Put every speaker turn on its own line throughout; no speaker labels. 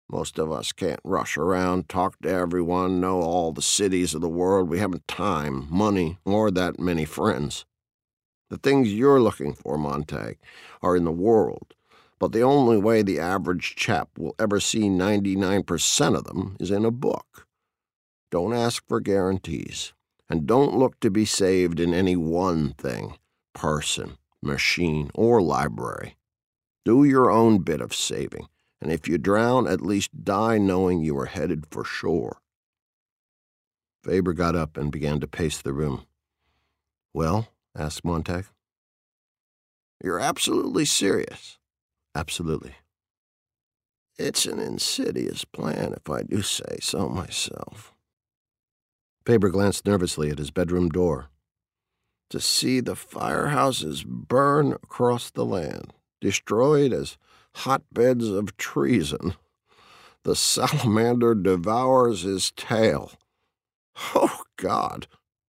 Most of us can't rush around, talk to everyone, know all the cities of the world. We haven't time, money, or that many friends. The things you're looking for, Montag, are in the world, but the only way the average chap will ever see 99% of them is in a book. Don't ask for guarantees, and don't look to be saved in any one thing, person, machine, or library. Do your own bit of saving, and if you drown, at least die knowing you are headed for shore. Faber got up and began to pace the room. "Well?" asked Montag. "You're absolutely serious?" "Absolutely." "It's an insidious plan, if I do say so myself." Faber glanced nervously at his bedroom door. "To see the firehouses burn across the land, destroyed as hotbeds of treason. The salamander devours his tail. Oh, God!"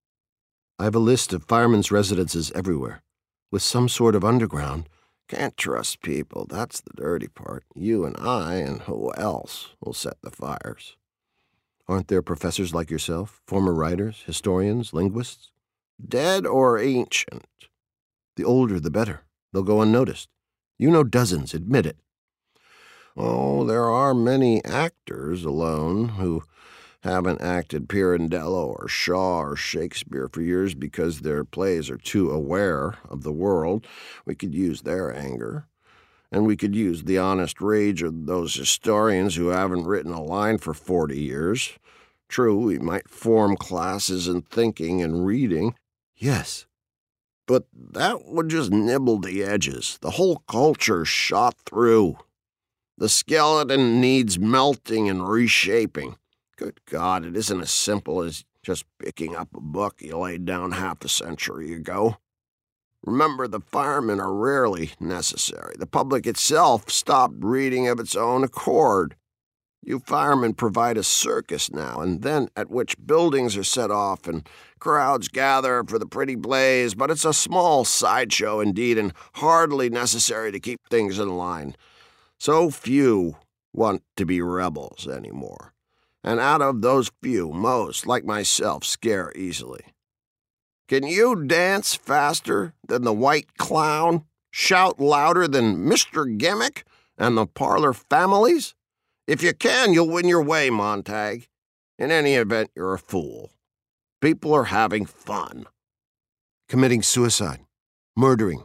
"I have a list of firemen's residences everywhere, with some sort of underground." "Can't trust people, that's the dirty part. You and I, and who else, will set the fires."
"Aren't there professors like yourself, former writers, historians, linguists?"
"Dead or ancient?"
"The older, the better. They'll go unnoticed. You know dozens, admit it."
"Oh, there are many actors alone who haven't acted Pirandello or Shaw or Shakespeare for years because their plays are too aware of the world. We could use their anger. And we could use the honest rage of those historians who haven't written a line for 40 years. True, we might form classes in thinking and reading."
"Yes."
"But that would just nibble the edges. The whole culture's shot through. The skeleton needs melting and reshaping. Good God, it isn't as simple as just picking up a book you laid down half a century ago. Remember, the firemen are rarely necessary. The public itself stopped reading of its own accord. You firemen provide a circus now and then at which buildings are set off and crowds gather for the pretty blaze, but it's a small sideshow indeed and hardly necessary to keep things in line. So few want to be rebels anymore. And out of those few, most, like myself, scare easily. Can you dance faster than the White Clown? Shout louder than Mr. Gimmick and the Parlor Families? If you can, you'll win your way, Montag. In any event, you're a fool. People are having fun."
"Committing suicide. Murdering."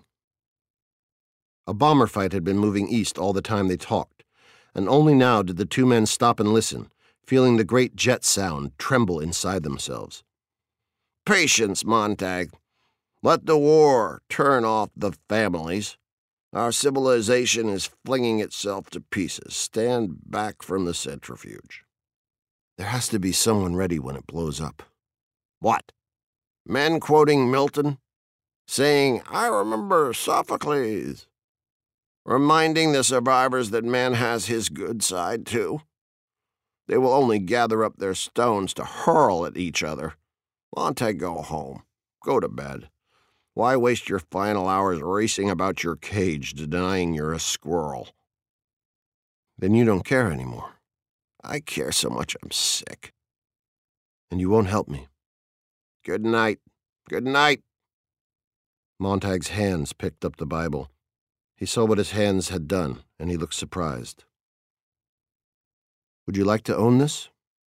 A bomber fight had been moving east all the time they talked, and only now did the two men stop and listen, feeling the great jet sound tremble inside themselves.
"Patience, Montag. Let the war turn off the families. Our civilization is flinging itself to pieces. Stand back from the centrifuge."
"There has to be someone ready when it blows up."
"What? Men quoting Milton? Saying, 'I remember Sophocles'? Reminding the survivors that man has his good side, too? They will only gather up their stones to hurl at each other. Montag, go home. Go to bed. Why waste your final hours racing about your cage, denying you're a squirrel?"
"Then you don't care anymore."
"I care so much I'm sick."
"And you won't help me."
Good night. Good night."
Montag's hands picked up the Bible. He saw what his hands had done, and he looked surprised. "Would you like to own this?"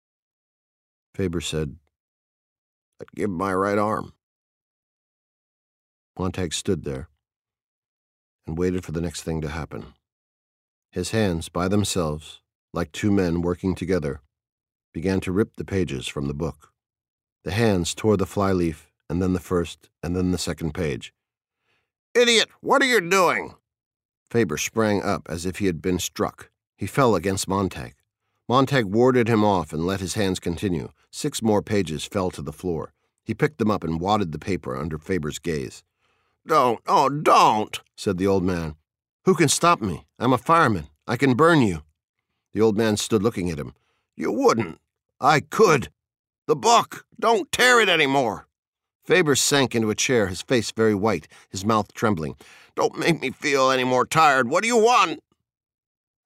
Faber said,
"I'd give my right arm."
Montag stood there and waited for the next thing to happen. His hands, by themselves, like two men working together, began to rip the pages from the book. The hands tore the flyleaf, and then the first, and then the second page.
"Idiot! What are you doing?"
Faber sprang up as if he had been struck. He fell against Montag. Montag warded him off and let his hands continue. 6 more pages fell to the floor. He picked them up and wadded the paper under Faber's gaze.
"Don't, oh, don't,"
said the old man. "Who can stop me? I'm a fireman. I can burn you." The old man stood looking at him.
"You wouldn't."
"I could."
"The book! Don't tear it anymore."
Faber sank into a chair, his face very white, his mouth trembling.
"Don't make me feel any more tired. What do you want?"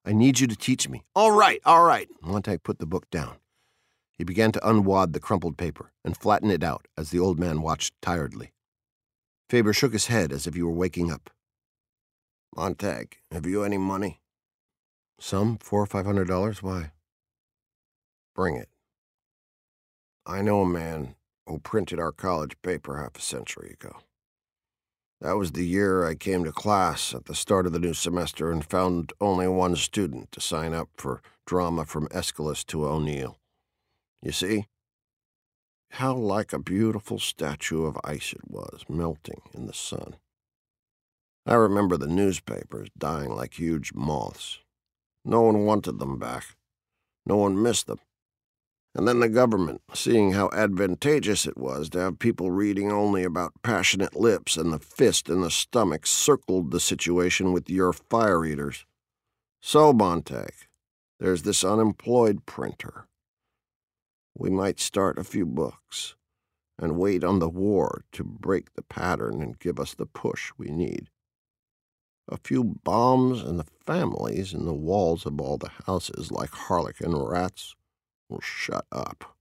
I need you to teach me." All right, all right." Montag put the book down. He began to unwad the crumpled paper and flatten it out as the old man watched tiredly. Faber shook his head as if he were waking up. "Montag, have you any money?" "Some, $400 or $500. Why?" "Bring it. I know a man who printed our college paper half a century ago. That was the year I came to class at the start of the new semester and found only one student to sign up for drama from Aeschylus to O'Neill. You see? How like a beautiful statue of ice it was, melting in the sun. I remember the newspapers dying like huge moths. No one wanted them back. No one missed them. And then the government, seeing how advantageous it was to have people reading only about passionate lips and the fist in the stomach, circled the situation with your fire eaters. So, Montag, there's this unemployed printer. We might start a few books and wait on the war to break the pattern and give us the push we need. A few bombs and the families in the walls of all the houses, like harlequin rats, will shut up.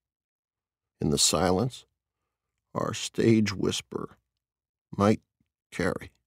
In the silence, our stage whisper might carry.